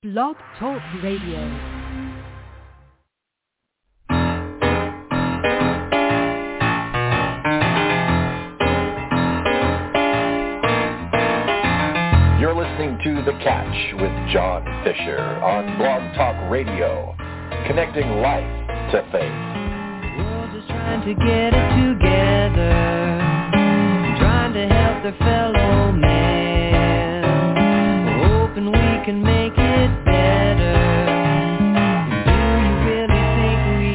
Blog Talk Radio. You're listening to The Catch with John Fisher on Blog Talk Radio, connecting life to faith. We're just trying to get it together, trying to help their fellow man, hoping we can make it better. Do you really think we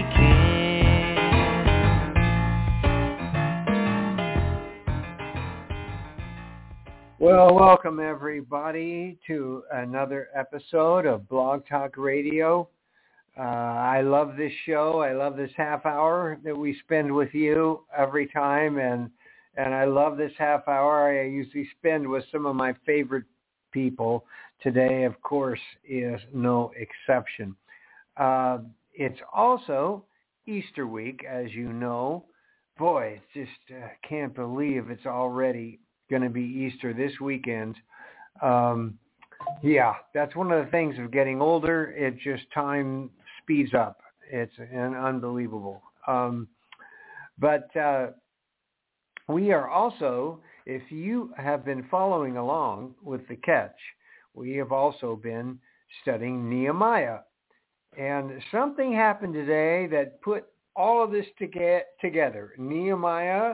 can? Well, welcome everybody to another episode of Blog Talk Radio. I love this show. I love this half hour that we spend with you every time, and I love this half hour I usually spend with some of my favorite people. Today, of course, is no exception. It's also Easter week, as you know. Boy, it's just can't believe it's already going to be Easter this weekend. Yeah, that's one of the things of getting older. It just time speeds up. It's unbelievable. But we are also, if you have been following along with The Catch, we have also been studying Nehemiah. And something happened today that put all of this together. Nehemiah,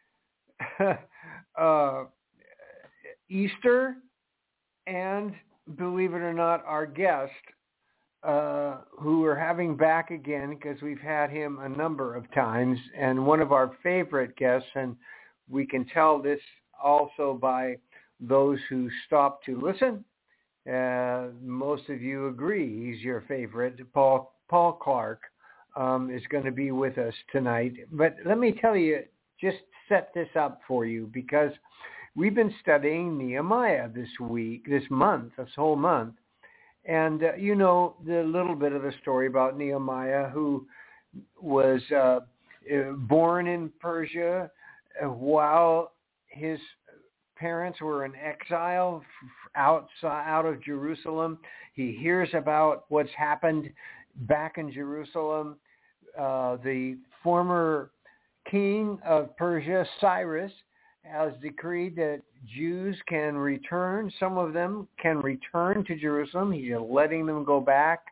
Easter, and believe it or not, our guest, who we're having back again because we've had him a number of times, and one of our favorite guests, and we can tell this also by those who stop to listen. Most of you agree he's your favorite. Paul Clark is going to be with us tonight. But let me tell you, just set this up for you, because we've been studying Nehemiah this whole month. And you know the little bit of the story about Nehemiah, who was born in Persia while his parents were in exile out of Jerusalem. He hears about what's happened back in Jerusalem. The former king of Persia, Cyrus, has decreed that Jews can return. Some of them can return to Jerusalem. He's letting them go back.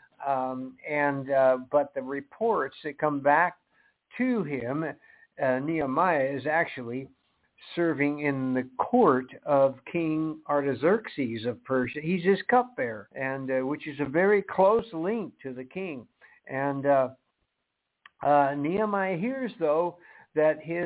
But the reports that come back to him, Nehemiah is actually serving in the court of King Artaxerxes of Persia. He's his cupbearer, and which is a very close link to the king. And Nehemiah hears, though, that his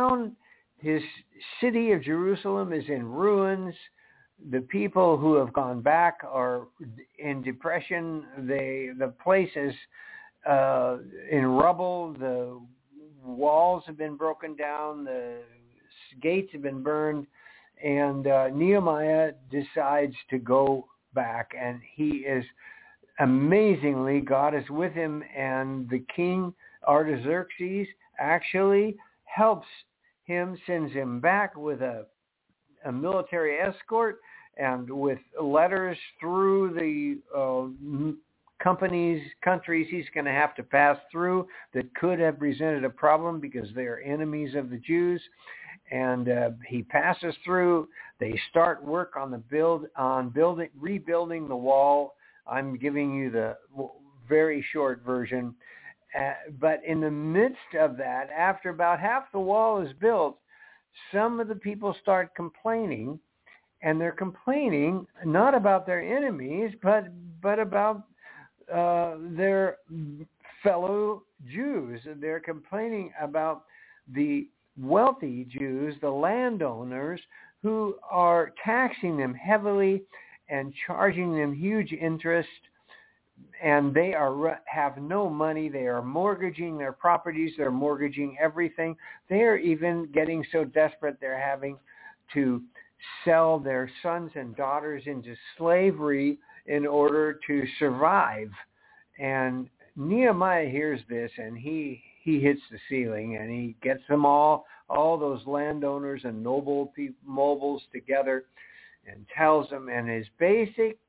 city of Jerusalem is in ruins. The people who have gone back are in depression. The place is in rubble. The walls have been broken down. The gates have been burned. And Nehemiah decides to go back. And he is, amazingly, God is with him. And the king, Artaxerxes, actually helps him, sends him back with a military escort and with letters through the countries he's going to have to pass through that could have presented a problem because they are enemies of the Jews. And he passes through. They start work on rebuilding the wall. I'm giving you the very short version. But in the midst of that, after about half the wall is built, some of the people start complaining, and they're complaining not about their enemies, but about their fellow Jews. They're complaining about the wealthy Jews, the landowners, who are taxing them heavily and charging them huge interest. And they have no money. They are mortgaging their properties. They're mortgaging everything. They are even getting so desperate they're having to sell their sons and daughters into slavery in order to survive. And Nehemiah hears this, and he hits the ceiling, and he gets them all those landowners and nobles together, and tells them. And his basic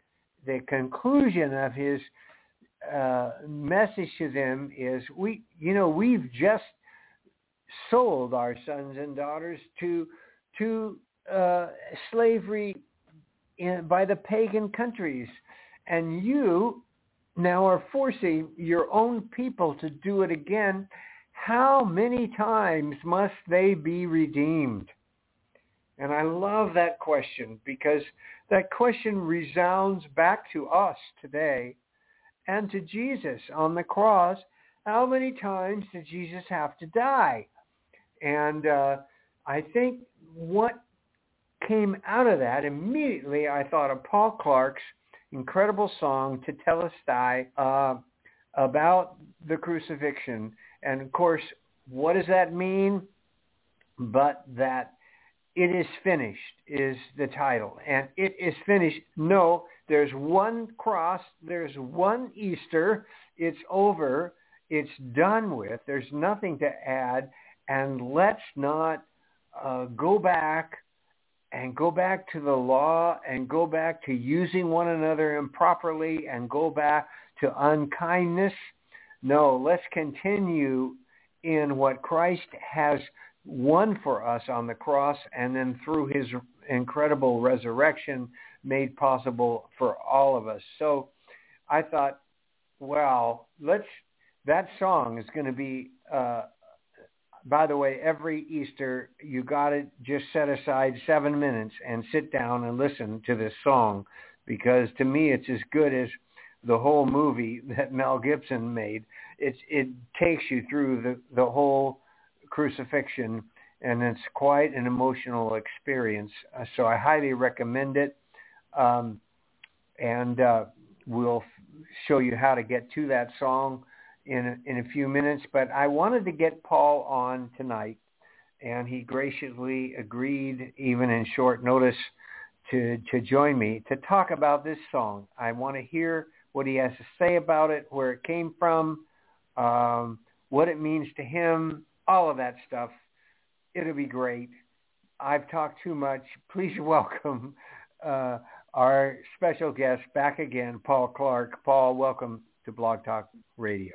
the conclusion of his message to them is, we've just sold our sons and daughters to slavery by the pagan countries, and you now are forcing your own people to do it again. How many times must they be redeemed? And I love that question, because that question resounds back to us today and to Jesus on the cross. How many times did Jesus have to die? And I think what came out of that, immediately I thought of Paul Clark's incredible song, Tetelestai, about the crucifixion. And of course, what does that mean? But that it is finished is the title. And it is finished. No, there's one cross. There's one Easter. It's over. It's done with. There's nothing to add. And let's not go back to the law and go back to using one another improperly and go back to unkindness. No, let's continue in what Christ has won for us on the cross, and then through his incredible resurrection made possible for all of us. So I thought, well, that song is going to be, by the way, every Easter, you got to just set aside 7 minutes and sit down and listen to this song, because to me it's as good as the whole movie that Mel Gibson made. It takes you through the whole crucifixion, and it's quite an emotional experience. So I highly recommend it. And we'll show you how to get to that song in a few minutes. But I wanted to get Paul on tonight, and he graciously agreed, even in short notice, to join me to talk about this song. I want to hear what he has to say about it, where it came from, what it means to him, all of that stuff. It'll be great. I've talked too much. Please welcome our special guest back again, Paul Clark. Paul, welcome to Blog Talk Radio.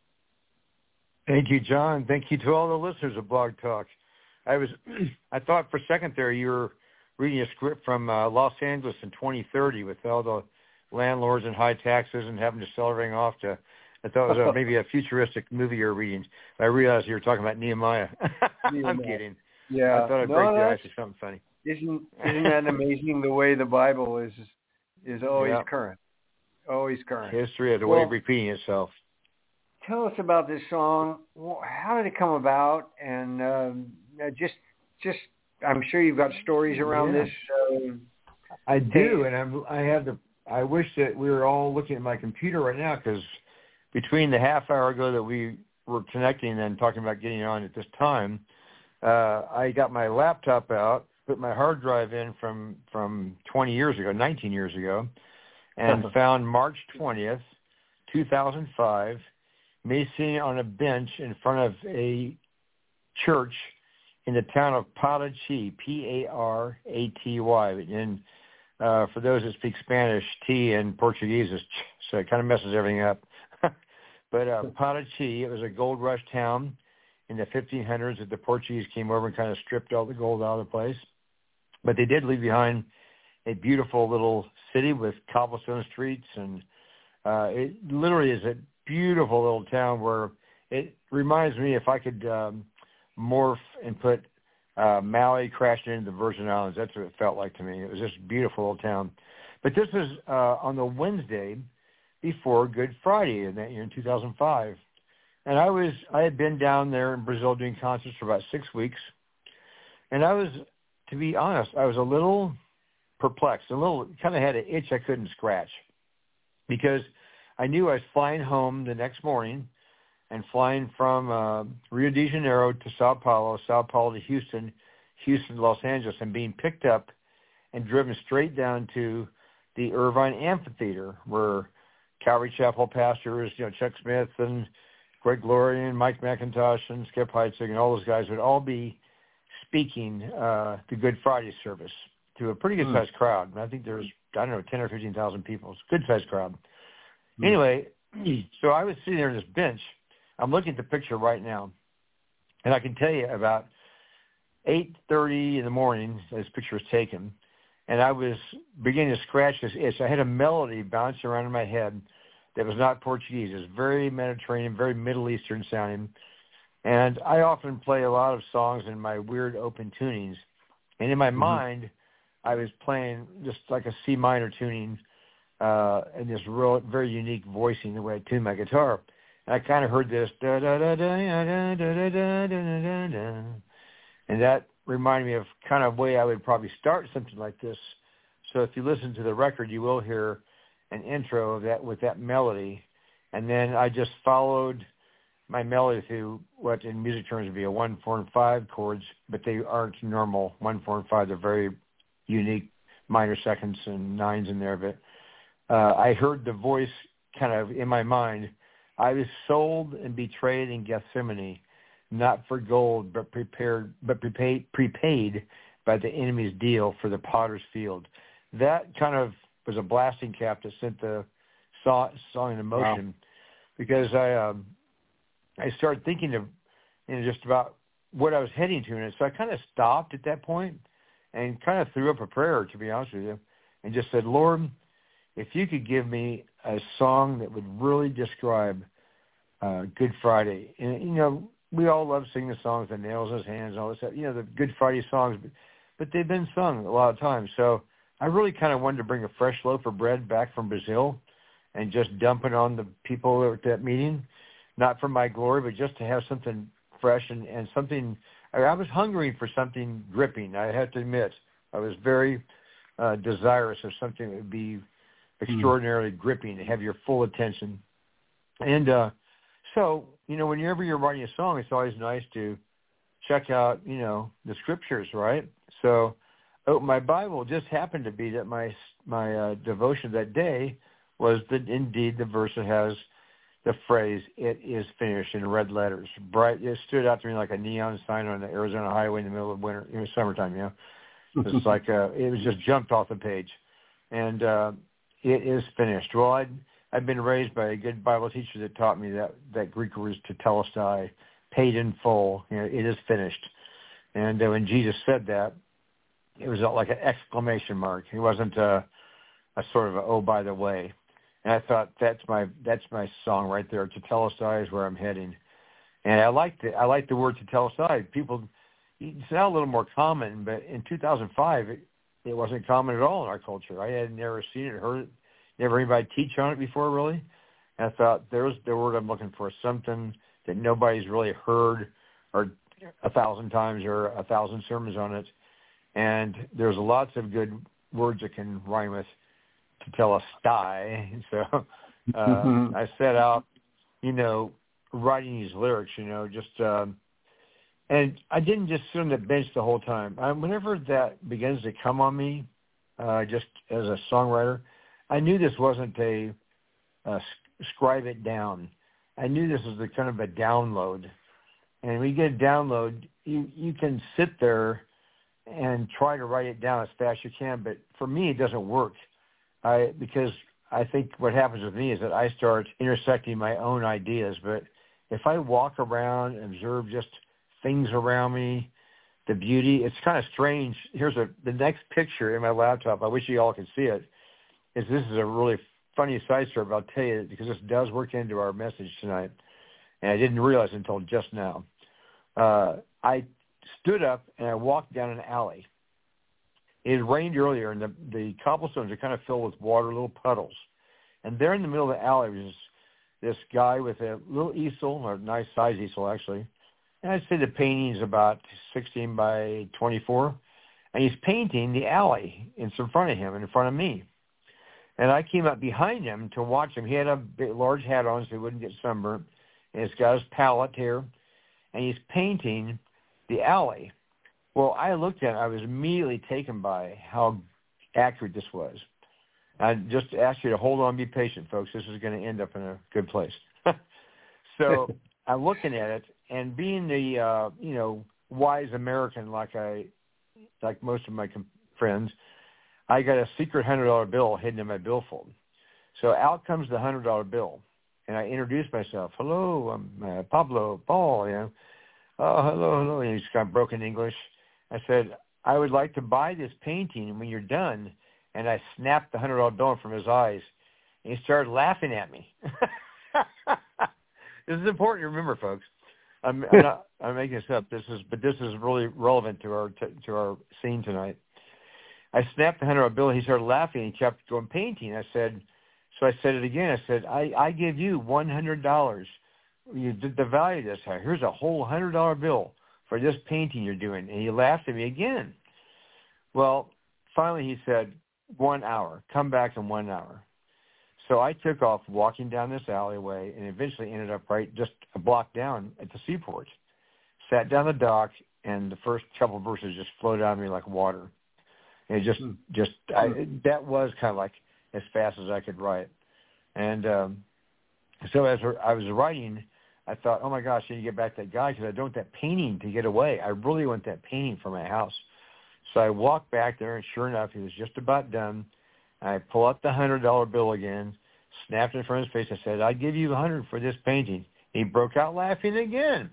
Thank you, John. Thank you to all the listeners of Blog Talk. I thought for a second there you were reading a script from Los Angeles in 2030 with all the landlords and high taxes and having to sell everything off to. I thought it was maybe a futuristic movie you were reading. I realized you were talking about Nehemiah. I'm kidding. Yeah. I thought I'd break the ice with something funny. Isn't that amazing, the way the Bible is always current? Always current. History of the way of repeating itself. Tell us about this song. How did it come about? And just I'm sure you've got stories around this. I do, and I wish that we were all looking at my computer right now, because between the half hour ago that we were connecting and talking about getting on at this time, I got my laptop out, put my hard drive in from 19 years ago, and found March 20th, 2005, me sitting on a bench in front of a church in the town of Paraty, P-A-R-A-T-Y. And for those that speak Spanish, T in Portuguese is ch, so it kind of messes everything up. But Paraty, it was a gold rush town in the 1500s that the Portuguese came over and kind of stripped all the gold out of the place. But they did leave behind a beautiful little city with cobblestone streets, and it literally is a beautiful little town where it reminds me, if I could morph and put Maui crashing into the Virgin Islands, that's what it felt like to me. It was just a beautiful little town. But this was on the Wednesday before Good Friday in that year, in 2005. And I had been down there in Brazil doing concerts for about 6 weeks. And to be honest, I was a little perplexed, kind of had an itch I couldn't scratch, because I knew I was flying home the next morning and flying from Rio de Janeiro to Sao Paulo to Houston to Los Angeles, and being picked up and driven straight down to the Irvine Amphitheater, where Calvary Chapel pastors, Chuck Smith and Greg Laurie and Mike McIntosh and Skip Heitzig and all those guys would all be speaking the Good Friday service to a pretty good-sized crowd. And I think there's I don't know, 10 or 15,000 people. It's a good-sized crowd. Anyway, so I was sitting there on this bench. I'm looking at the picture right now, and I can tell you about 8:30 in the morning, this picture was taken, and I was beginning to scratch this itch. I had a melody bouncing around in my head that was not Portuguese. It was very Mediterranean, very Middle Eastern sounding. And I often play a lot of songs in my weird open tunings. And in my mind, I was playing just like a C minor tuning and this real, very unique voicing the way I tune my guitar. And I kind of heard this, da da da da da da da da da da. And that reminded me of kind of way I would probably start something like this. So if you listen to the record, you will hear an intro of that with that melody. And then I just followed my melody through what in music terms would be a 1, 4, and 5 chords, but they aren't normal 1, 4, and 5. They're very unique minor seconds and nines in there. But I heard the voice kind of in my mind. I was sold and betrayed in Gethsemane, not for gold, but prepaid by the enemy's deal for the potter's field. That kind of was a blasting cap that sent the song into motion, because I started thinking of just about what I was heading to, and so I kind of stopped at that point and kind of threw up a prayer, to be honest with you, and just said, Lord, if you could give me a song that would really describe Good Friday. And, we all love singing the songs, the nails in his hands, and all this stuff, the Good Friday songs, but they've been sung a lot of times. So I really kind of wanted to bring a fresh loaf of bread back from Brazil and just dump it on the people at that meeting, not for my glory, but just to have something fresh and something. I was hungering for something gripping, I have to admit. I was very desirous of something that would be extraordinarily gripping, to have your full attention. And so, whenever you're writing a song, it's always nice to check out, the scriptures, right? So my Bible just happened to be that my devotion that day was that indeed the verse that has the phrase, "It is finished," in red letters. Bright. It stood out to me like a neon sign on the Arizona highway in the middle of winter, summertime, It's like it was just jumped off the page. And it is finished. Well, I've been raised by a good Bible teacher that taught me that Greek word is tetelestai, paid in full. It is finished. And when Jesus said that, it was like an exclamation mark. It wasn't a sort of oh, by the way. And I thought that's my song right there. Tetelestai is where I'm heading. And I liked it. I like the word tetelestai. People, it's now a little more common, but in 2005, it wasn't common at all in our culture. I had never seen it, heard it, never anybody teach on it before, really. And I thought, there's the word I'm looking for, something that nobody's really heard or 1,000 times or 1,000 sermons on it. And there's lots of good words that can rhyme with tetelestai. So I set out, writing these lyrics, and I didn't just sit on the bench the whole time. Whenever that begins to come on me, just as a songwriter, I knew this wasn't a scribe it down. I knew this was kind of a download. And when you get a download, you can sit there and try to write it down as fast as you can. But for me, it doesn't work. Because I think what happens with me is that I start intersecting my own ideas. But if I walk around and observe just things around me, the beauty, it's kind of strange. Here's the next picture in my laptop. I wish you all could see it. This is a really funny side story, but I'll tell you, because this does work into our message tonight. And I didn't realize until just now. I stood up and I walked down an alley. It had rained earlier, and the cobblestones are kind of filled with water, little puddles. And there in the middle of the alley was this guy with a little easel, or a nice size easel, actually. And I'd say the painting is about 16 by 24. And he's painting the alley in front of him and in front of me. And I came up behind him to watch him. He had a large hat on so he wouldn't get sunburned. And he's got his palette here. And he's painting the alley. Well, I looked at it. I was immediately taken by how accurate this was. I just ask you to hold on, be patient, folks. This is going to end up in a good place. So I'm looking at it, and being the wise American like most of my friends, I got a secret $100 bill hidden in my billfold. So out comes the $100 bill, and I introduced myself. Hello, I'm Pablo Paul. You know, oh, hello. And he's got broken English. I said, I would like to buy this painting when you're done. And I snapped the $100 bill from his eyes, and he started laughing at me. This is important to remember, folks. I'm making this up. This is really relevant to our scene tonight. I snapped the $100 bill. He started laughing. He kept going painting. I said it again. I said, I give you $100. You did the value of this. Here's a whole $100 bill for this painting you're doing. And he laughed at me again. Well, finally he said, 1 hour. Come back in 1 hour. So I took off walking down this alleyway and eventually ended up right just a block down at the seaport. Sat down the dock, and the first couple of verses just flowed out of me like water. And it that was kind of like as fast as I could write. And so as I was writing, I thought, oh my gosh, I need to get back to that guy because I don't want that painting to get away. I really want that painting for my house. So I walked back there, and sure enough, he was just about done. I pull up the $100 bill again, snapped it in front of his face. I said, I'd give you $100 for this painting. He broke out laughing again.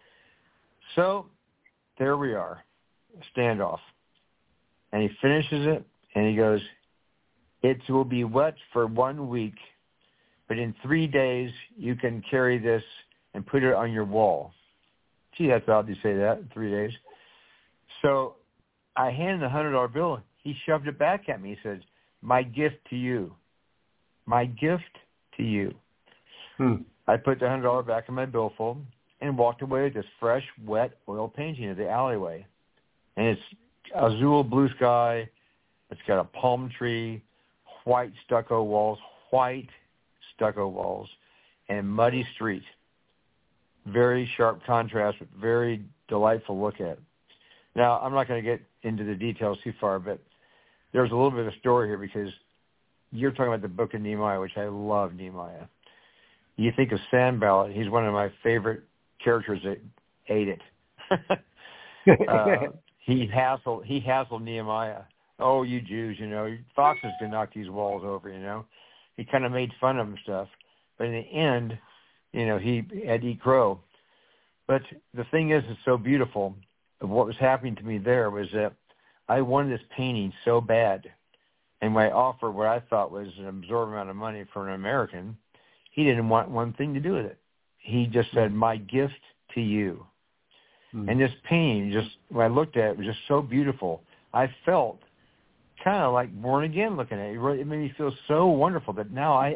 So there we are, standoff. And he finishes it, and he goes, it will be wet for 1 week, but in 3 days you can carry this and put it on your wall. Gee, that's odd to say that, in 3 days. So I handed the $100 bill. He shoved it back at me. He said, my gift to you. My gift to you. I put the $100 back in my billfold and walked away with this fresh, wet oil painting of the alleyway. And it's azul blue sky. It's got a palm tree, white stucco walls, and muddy street. Very sharp contrast, but very delightful look at. Now, I'm not going to get into the details too far, but there's a little bit of a story here because you're talking about the book of Nehemiah, which I love Nehemiah. You think of Sanballat, he's one of my favorite characters that ate it. He hassled Nehemiah. Oh, you Jews, you know, foxes can knock these walls over, you know. He kind of made fun of him and stuff. But in the end, you know, he had to eat crow. But the thing is, it's so beautiful. What was happening to me there was that I wanted this painting so bad. And when I offered what I thought was an absorbent amount of money for an American, he didn't want one thing to do with it. He just said, my gift to you. And this painting, just when I looked at it, was just so beautiful. I felt kind of like born again looking at it. It made me feel so wonderful that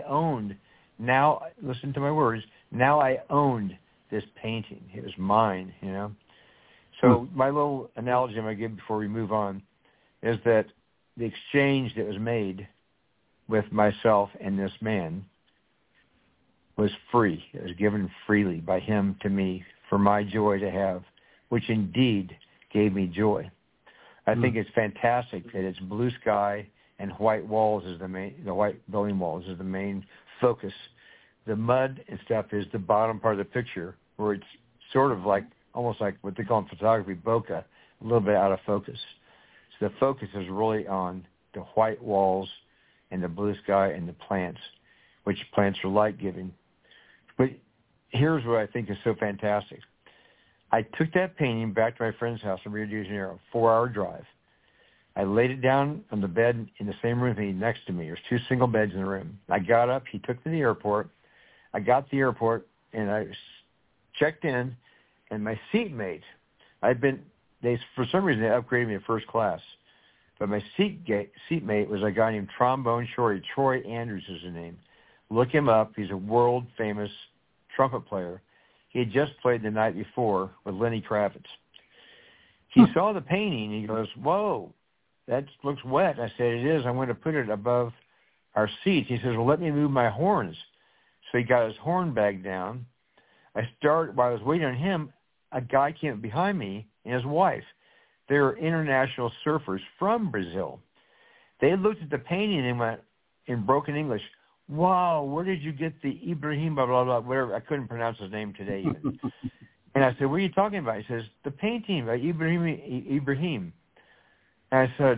listen to my words, now I owned this painting. It was mine, you know. So my little analogy I'm going to give before we move on is that the exchange that was made with myself and this man was free. It was given freely by him to me for my joy to have, which indeed gave me joy. I think it's fantastic that it's blue sky and white walls is the white building walls is the main focus. The mud and stuff is the bottom part of the picture where it's sort of like, almost like what they call in photography, bokeh, a little bit out of focus. So the focus is really on the white walls and the blue sky and the plants, which plants are light-giving. But here's what I think is so fantastic. I took that painting back to my friend's house in Rio de Janeiro, 4-hour drive. I laid it down on the bed in the same room next to me. There's 2 single beds in the room. I got up. He took me to the airport. I got to the airport, and I checked in, and my seatmate, for some reason, they upgraded me to first class. But my seatmate was a guy named Trombone Shorty. Troy Andrews is his name. Look him up. He's a world-famous trumpet player. He had just played the night before with Lenny Kravitz. He saw the painting. He goes, whoa, that looks wet. I said, it is. I'm going to put it above our seats. He says, well, let me move my horns. So he got his horn bag down. While I was waiting on him, a guy came up behind me and his wife. They were international surfers from Brazil. They looked at the painting and went, in broken English, wow, where did you get the Ibrahim, blah, blah, blah, whatever. I couldn't pronounce his name today even. And I said, what are you talking about? He says, the painting by Ibrahim. And I said,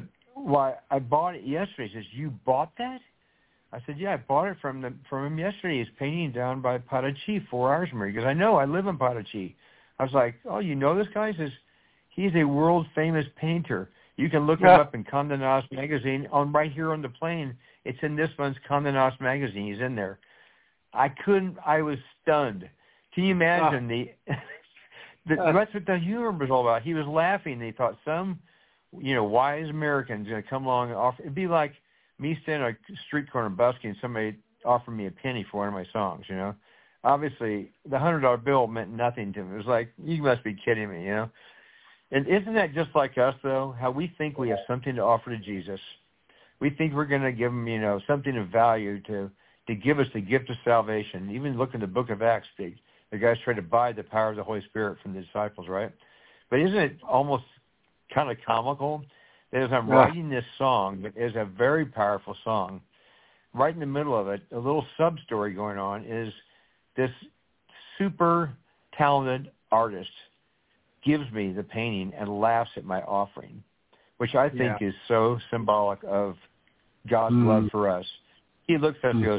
well, I bought it yesterday. He says, you bought that? I said, yeah, I bought it from him yesterday. He's painting down by Parachi, 4 hours from here. He goes, I know, I live in Parachi. I was like, oh, you know this guy? He says, he's a world-famous painter. You can look him up in Condé Nast magazine right here on the plane. It's in this month's Condé Nast magazine. He's in there. I was stunned. Can you imagine that's what the humor was all about. He was laughing. He thought some, wise American's going to come along and offer. It'd be like me standing on a street corner busking and somebody offered me a penny for one of my songs, Obviously, the $100 bill meant nothing to me. It was like, you must be kidding me, And isn't that just like us, though, how we think we have something to offer to Jesus? We think we're going to give him, something of value to give us the gift of salvation. Even look in the book of Acts, the guys tried to buy the power of the Holy Spirit from the disciples, right? But isn't it almost kind of comical that as I'm writing this song, that is a very powerful song, right in the middle of it, a little sub-story going on is this super talented artist gives me the painting and laughs at my offering, which I think is so symbolic of God's love for us. He looks at us and goes,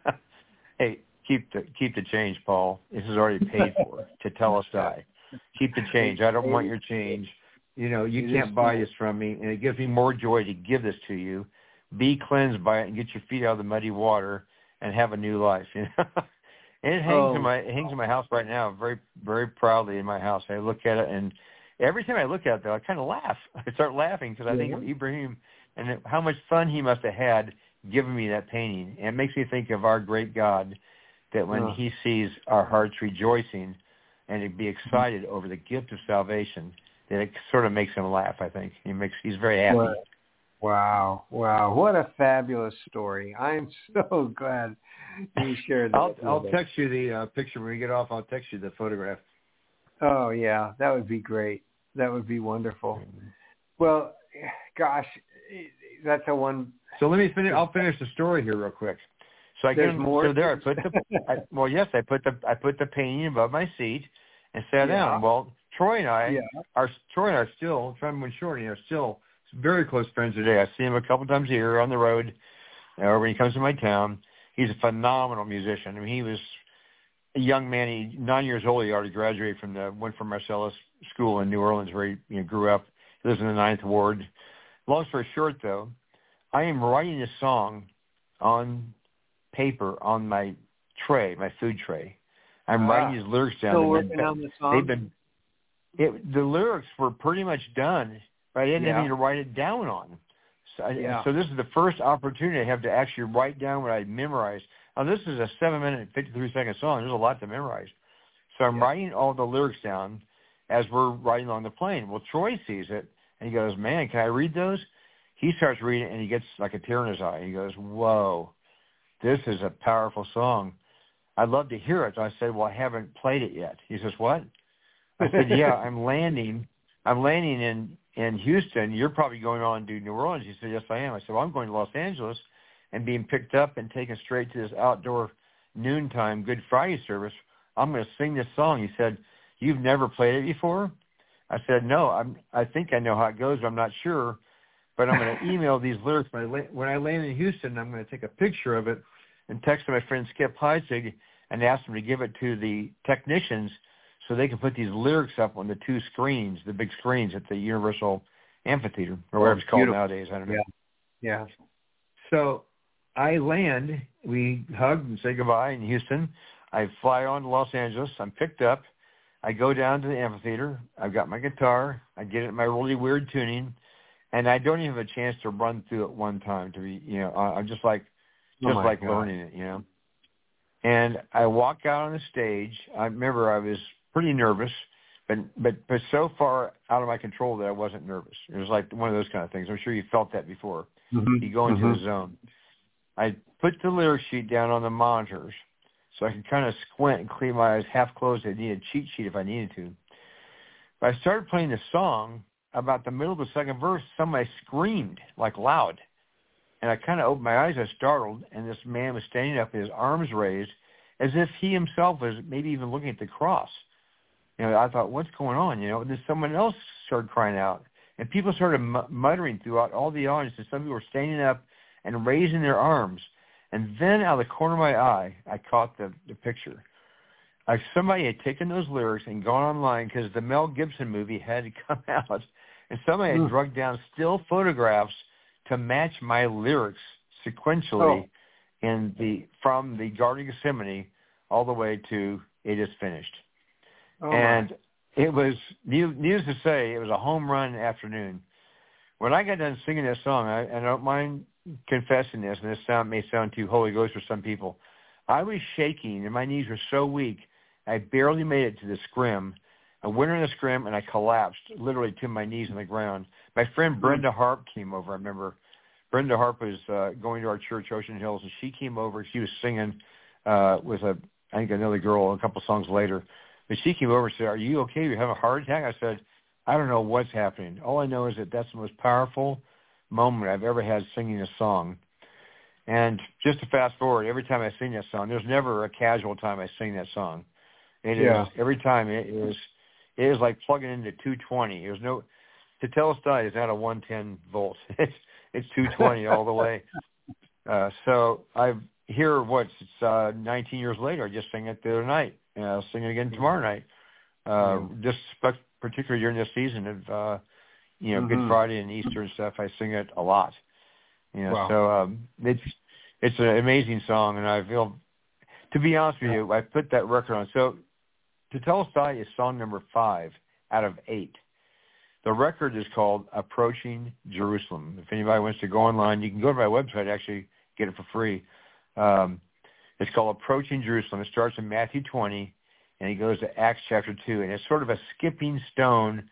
hey, keep the change, Paul. This is already paid for to tell us die. Keep the change. I don't want your change. You can't buy this from me, and it gives me more joy to give this to you. Be cleansed by it and get your feet out of the muddy water and have a new life. And it hangs in my house right now, very, very proudly in my house. I look at it, and every time I look at it, though, I kind of laugh. I start laughing because I think of Ibrahim and how much fun he must have had giving me that painting. And it makes me think of our great God, that when he sees our hearts rejoicing and to be excited over the gift of salvation, that it sort of makes him laugh, I think. He's very happy. Wow. What a fabulous story. I'm so glad you shared that. I'll text you the picture when we get off. I'll text you the photograph. Oh, yeah. That would be great. That would be wonderful. Well, gosh, that's a one. So let me finish. I'll finish the story here real quick. So I get more. So there, I put I put the painting above my seat and sat down. Well, Troy and I are still, Troy and Shorty are still very close friends today. I see him a couple times a year on the road, or when he comes to my town. He's a phenomenal musician. I mean, he was a young man. 9 years old. He already graduated from went from Marcellus School in New Orleans, where he grew up. He lives in the 9th Ward. Long story short, though, I am writing this song on paper on my tray, my food tray. I'm writing these lyrics down. Still working on the song? The lyrics were pretty much done, but I didn't have anything to write it down on. So this is the first opportunity I have to actually write down what I memorized. Now, this is a 7-minute, 53-second song. There's a lot to memorize. So I'm writing all the lyrics down as we're riding on the plane. Well, Troy sees it, and he goes, man, can I read those? He starts reading it, and he gets like a tear in his eye. He goes, whoa, this is a powerful song. I'd love to hear it. So I said, well, I haven't played it yet. He says, what? I said, yeah, I'm landing in Houston. You're probably going on to New Orleans. He said, yes, I am. I said, well, I'm going to Los Angeles and being picked up and taken straight to this outdoor noontime Good Friday service. I'm going to sing this song. He said, you've never played it before? I said, no, I think I know how it goes, but I'm not sure. But I'm going to email these lyrics. When I land in Houston, I'm going to take a picture of it and text my friend Skip Heitzig and ask him to give it to the technicians so they can put these lyrics up on the two screens, the big screens at the Universal Amphitheater, or whatever it's called nowadays. I don't know. Yeah. So I land. We hug and say goodbye in Houston. I fly on to Los Angeles. I'm picked up. I go down to the amphitheater. I've got my guitar. I get it in my really weird tuning, and I don't even have a chance to run through it one time. I'm just like learning it, And I walk out on the stage. I remember I was pretty nervous, but so far out of my control that I wasn't nervous. It was like one of those kind of things. I'm sure you felt that before. You go into the zone. I put the lyric sheet down on the monitors so I could kind of squint and clean my eyes half closed. I needed a cheat sheet if I needed to. But I started playing the song. About the middle of the second verse, somebody screamed like loud. And I kind of opened my eyes. I was startled, and this man was standing up, his arms raised, as if he himself was maybe even looking at the cross. I thought, what's going on? Then someone else started crying out, And people started muttering throughout all the audience, and some people were standing up and raising their arms. And then out of the corner of my eye, I caught the picture. Somebody had taken those lyrics and gone online because the Mel Gibson movie had come out, and somebody had drugged down still photographs to match my lyrics sequentially from the Garden of Gethsemane all the way to It Is Finished. And it was, needless to say, it was a home run afternoon. When I got done singing that song, I don't mind confessing this, and this may sound too Holy Ghost for some people, I was shaking, and my knees were so weak, I barely made it to the scrim. I went in the scrim, and I collapsed literally to my knees on the ground. My friend Brenda Harp came over. I remember Brenda Harp was going to our church, Ocean Hills, and she came over. She was singing with, I think, another girl a couple songs later. But she came over and said, "Are you okay? You have a heart attack?" I said, "I don't know what's happening. All I know is that that's the most powerful moment I've ever had singing a song." And just to fast forward, every time I sing that song, there's never a casual time I sing that song. It is every time it is like plugging into 220. There's no Tetelestai is not a 110 volt. It's 220 all the way. So I've here it's 19 years later. I just sang it the other night. And I'll sing it again tomorrow night. This particularly during this season of Good Friday and Easter and stuff, I sing it a lot. So it's an amazing song, and I feel, to be honest with you, I put that record on. So Tetelestai is song number 5 out of 8. The record is called Approaching Jerusalem. If anybody wants to go online, you can go to my website, actually get it for free. It's called Approaching Jerusalem. It starts in Matthew 20, and it goes to Acts chapter 2. And it's sort of a skipping stone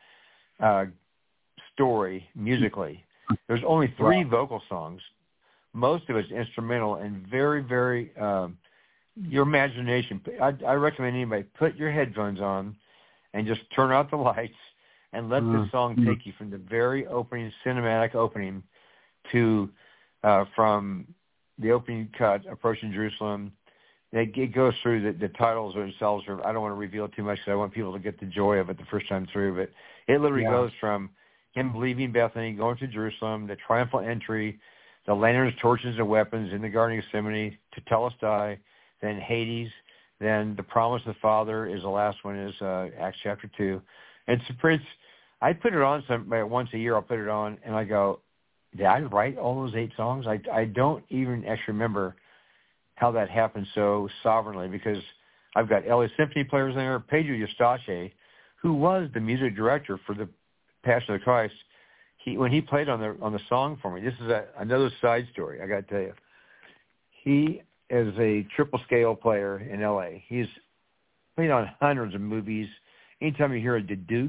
story musically. There's only 3 vocal songs. Most of it's instrumental and very, very your imagination. I recommend anybody put your headphones on and just turn out the lights and let this song take you from the very opening, cinematic opening to from the opening cut, Approaching Jerusalem. It goes through the titles themselves. I don't want to reveal too much because I want people to get the joy of it the first time through. But it literally goes from him leaving Bethany, going to Jerusalem, the triumphal entry, the lanterns, torches, and weapons in the Garden of Gethsemane, to Tetelestai, then Hades, then the promise of the Father is the last one, is Acts chapter 2. I put it on once a year. I'll put it on, and I go, did I write all those 8 songs? I don't even actually remember how that happened so sovereignly, because I've got LA Symphony players in there, Pedro Eustache, who was the music director for the Passion of the Christ. When he played on the song for me, this is another side story I got to tell you. He is a triple scale player in LA. He's played on hundreds of movies. Anytime you hear a Duke,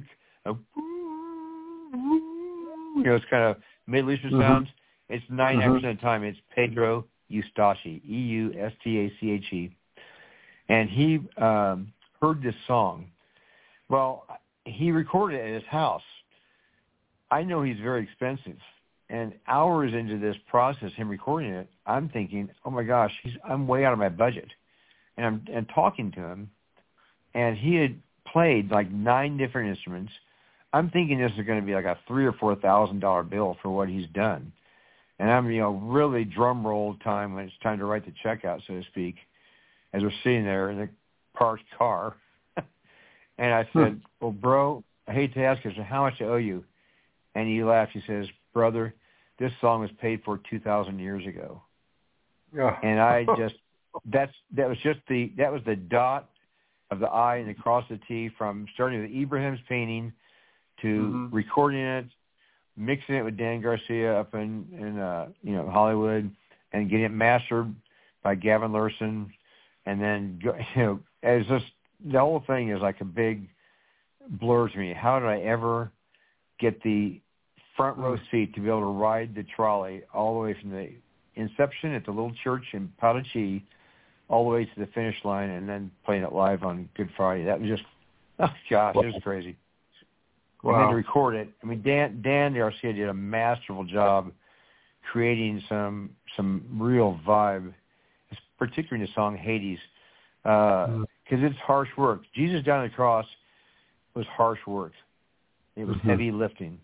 it's kind of Middle Eastern sounds. It's 99% of the time it's Pedro Eustache, Eustache, and he heard this song. Well, he recorded it at his house. I know he's very expensive, and hours into this process, him recording it, I'm thinking, oh my gosh, I'm way out of my budget, and I'm talking to him, and he had played like 9 different instruments. I'm thinking this is going to be like a $3,000 or $4,000 bill for what he's done. And I'm, really drum roll time when it's time to write the check out, so to speak, as we're sitting there in the parked car. And I said, well, bro, I hate to ask you, so how much I owe you? And he laughed. He says, brother, this song was paid for 2,000 years ago. Yeah. And I just, that was the dot of the I and the cross of the T, from starting with Ibrahim's painting to recording it, mixing it with Dan Garcia up in Hollywood, and getting it mastered by Gavin Lurson, and then it's just, the whole thing is like a big blur to me. How did I ever get the front row seat to be able to ride the trolley all the way from the inception at the little church in Parachi all the way to the finish line, and then playing it live on Good Friday? That was just, it was crazy. Wow. And then to record it, I mean, Dan Garcia did a masterful job creating some real vibe, particularly in the song Hades, because it's harsh work. Jesus down on the cross was harsh work. It was heavy lifting.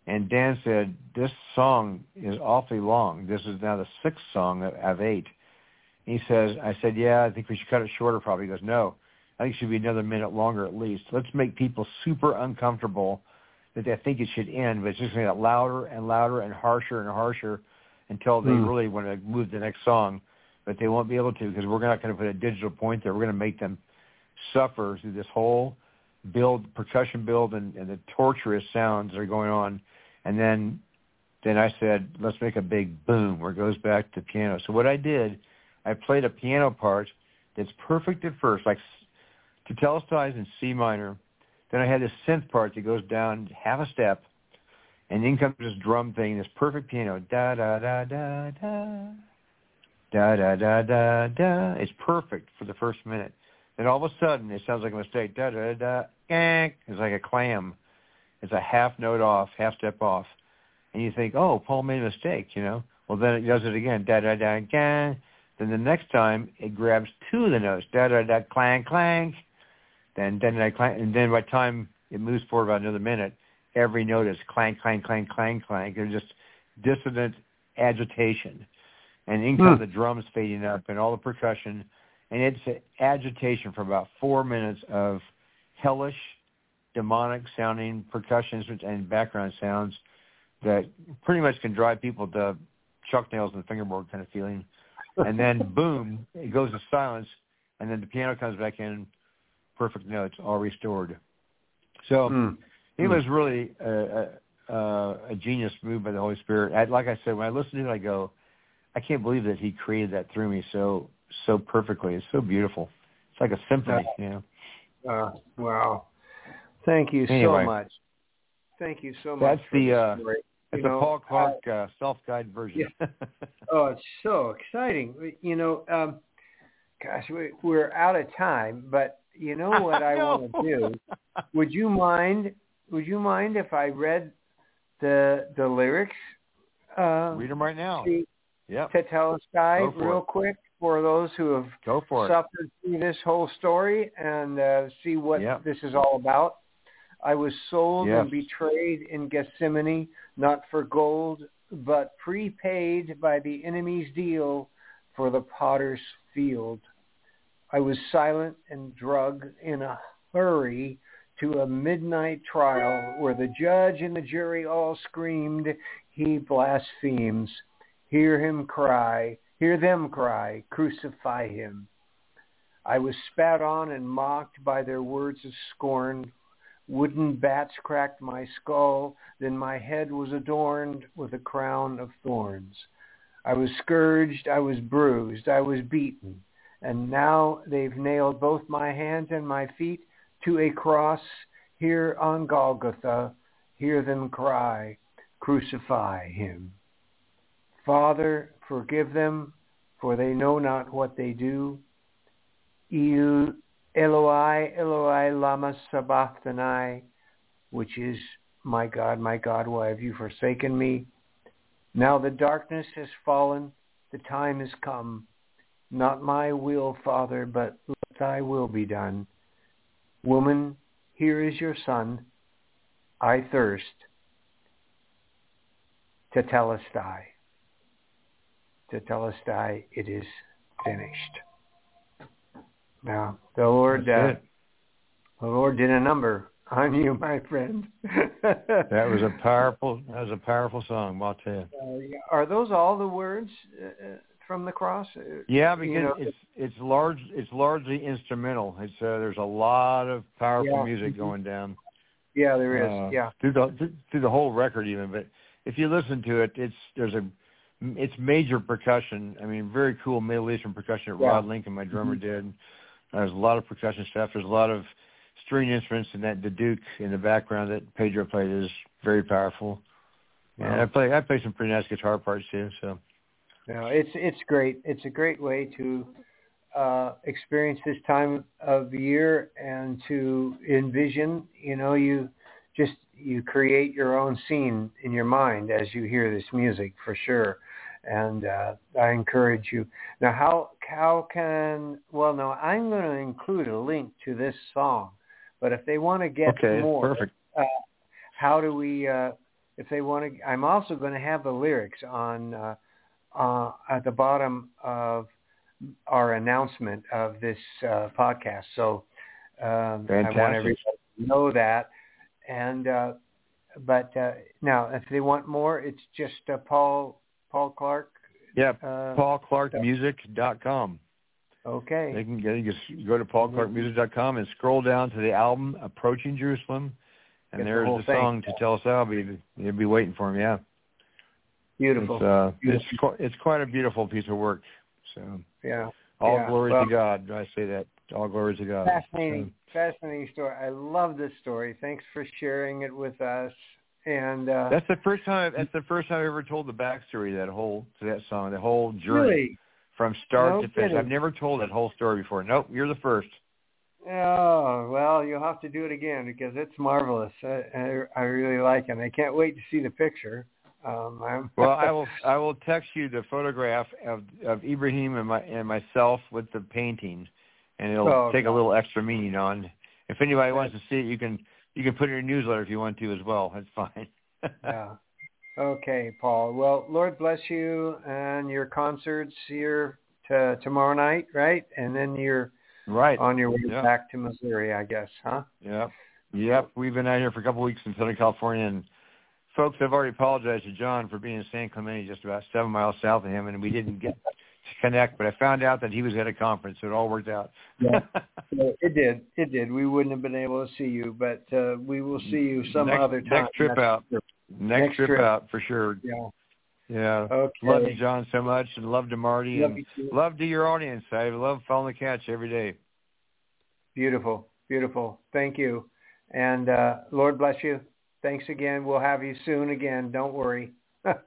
And Dan said, this song is awfully long. This is now the 6th song of 8. He says, I said, yeah, I think we should cut it shorter probably. He goes, no, I think it should be another minute longer at least. Let's make people super uncomfortable that they think it should end, but it's just going to get louder and louder and harsher until they really want to move to the next song. But they won't be able to because we're not going to put a digital point there. We're going to make them suffer through this whole percussion build and the torturous sounds that are going on. And then I said, let's make a big boom where it goes back to piano. So what I did, I played a piano part that's perfect at first, like Tetelestai in C minor. Then I had this synth part that goes down half a step, and then comes this drum thing, this perfect piano, da-da-da-da-da, da-da-da-da-da. It's perfect for the first minute. Then all of a sudden, it sounds like a mistake, da-da-da, it's like a clam. It's a half note off, half step off. And you think, oh, Paul made a mistake, Well, then it does it again, da-da-da-da. Then the next time, it grabs 2 of the notes, da-da-da, clang, clang. Then clang, and then by the time it moves forward about another minute, every note is clang, clang, clang, clang, clang. They're just dissonant agitation. And in come the drums fading up and all the percussion. And it's an agitation for about 4 minutes of hellish, demonic-sounding percussion and background sounds that pretty much can drive people to chuck nails in the fingerboard kind of feeling. And then, boom, it goes to silence, and then the piano comes back in, perfect notes, all restored. So it was really a genius move by the Holy Spirit. Like I said, when I listen to it, I go, I can't believe that he created that through me so perfectly. It's so beautiful. It's like a symphony, Wow. Thank you so much. Thank you so much. That's the Paul Clark self-guide version. Yeah. Oh, it's so exciting. Gosh, we're out of time, but you know what I want to do? Would you mind if I read the lyrics? Read them right now. Yeah. Tetelestai real quick for those who have suffered through this whole story and see what this is all about. I was sold and betrayed in Gethsemane, not for gold, but prepaid by the enemy's deal for the potter's field. I was silent and drugged in a hurry to a midnight trial where the judge and the jury all screamed, he blasphemes. Hear them cry, crucify him. I was spat on and mocked by their words of scorn. Wooden bats cracked my skull, then my head was adorned with a crown of thorns. I was scourged, I was bruised, I was beaten, and now they've nailed both my hands and my feet to a cross here on Golgotha. Hear them cry, crucify him. Father, forgive them, for they know not what they do. Eloi, Eloi, lama sabachthani, which is, my God, why have you forsaken me? Now the darkness has fallen, the time has come. Not my will, Father, but let thy will be done. Woman, here is your son. I thirst. Tetelestai. Tetelestai, it is finished. Now, the Lord did a number on you, my friend. That was a powerful song, I'll tell you. Are those all the words from the cross? Yeah, because it's largely instrumental. It's there's a lot of powerful music going down. Yeah, there is. Through the whole record, even. But if you listen to it, it's major percussion. I mean, very cool Middle Eastern percussion that Rod Lincoln, my drummer, did. There's a lot of percussion stuff. There's a lot of string instruments, and the Duke in the background that Pedro played is very powerful. Wow. And I play some pretty nice guitar parts too. So, it's great. It's a great way to experience this time of the year and to envision. You create your own scene in your mind as you hear this music, for sure. And I encourage you. Now, how can... Well, no, I'm going to include a link to this song. But if they want to get more, perfect. How do we if they want to. I'm also going to have the lyrics on at the bottom of our announcement of this podcast. So I want everybody to know that. And but now, if they want more, it's just Paul Clark. Yeah, paulclarkmusic.com. Okay. They can just go to paulclarkmusic.com and scroll down to the album Approaching Jerusalem, and there's the song to tell us how. You'll be waiting for him. Yeah. Beautiful. It's quite a beautiful piece of work. So yeah. All glory to God. I say that. All glory to God. Fascinating story. I love this story. Thanks for sharing it with us. And that's the first time. That's the first time I ever told the backstory to that song, the whole journey. Really? From start to finish. I've never told that whole story before. Nope, you're the first. Oh, well, you'll have to do it again because it's marvelous. I really like it. I can't wait to see the picture. Well, I will text you the photograph of Ibrahim and myself with the painting, and it'll take a little extra meaning on. If anybody wants to see it, you can put it in your newsletter if you want to as well. That's fine. Yeah. Okay, Paul. Well, Lord bless you and your concerts here tomorrow night, right? And then you're on your way back to Missouri, I guess, huh? Yep. We've been out here for a couple of weeks in Southern California, and folks have already apologized to John for being in San Clemente, just about 7 miles south of him, and we didn't get to connect. But I found out that he was at a conference, so it all worked out. Yeah, it did. We wouldn't have been able to see you, but we will see you some other time. Next trip out for sure. Yeah. Okay. Love you, John, so much, and love to Marty, and love to your audience. I love following the Catch every day. Beautiful. Thank you, and Lord bless you. Thanks again. We'll have you soon again. Don't worry. Love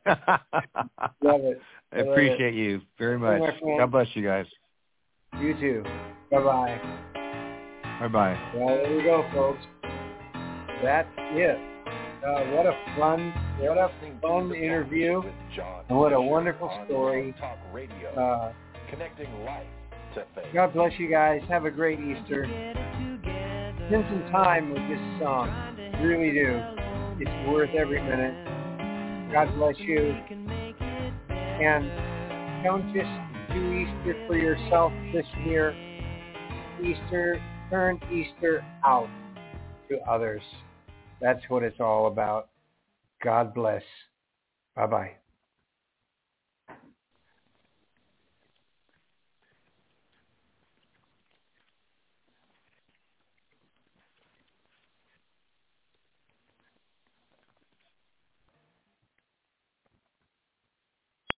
it. I appreciate you very much. God bless you guys. You too. Bye-bye. Bye-bye. Well, there you go, folks. That's it. What a fun interview, and what a wonderful story. Connecting life to faith. God bless you guys. Have a great Easter. Spend some time with this song. Really do. It's worth every minute. God bless you. And don't just do Easter for yourself this year. Turn Easter out to others. That's what it's all about. God bless. Bye-bye.